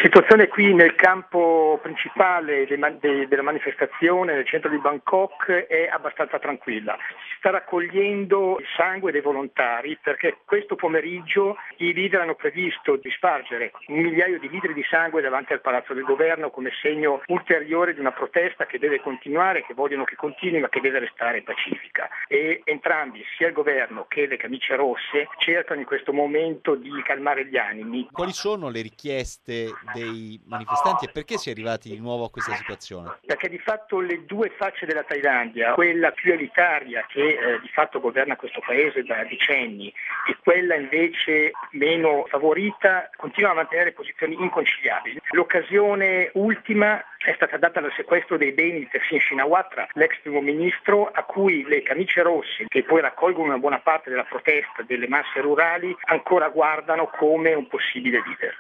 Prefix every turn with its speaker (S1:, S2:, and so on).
S1: situazione qui nel campo principale della manifestazione nel centro di Bangkok è abbastanza tranquilla. Si sta raccogliendo il sangue dei volontari perché questo pomeriggio i leader hanno previsto di spargere 1 migliaio di litri di sangue davanti al Palazzo del Governo come segno ulteriore di una protesta che deve continuare, che vogliono che continui ma che deve restare pacifica. E entrambi, sia il governo che le camicie rosse, cercano in questo momento di calmare gli animi.
S2: Quali sono le richieste dei manifestanti e perché si è arrivati di nuovo a questa situazione?
S1: Perché di fatto le due facce della Thailandia, quella più elitaria che di fatto governa questo paese da decenni e quella invece meno favorita, continuano a mantenere posizioni inconciliabili. L'occasione ultima è stata data dal sequestro dei beni di Thaksin Shinawatra, l'ex primo ministro, a cui le camicie rosse, che poi raccolgono una buona parte della protesta delle masse rurali, ancora guardano come un possibile leader.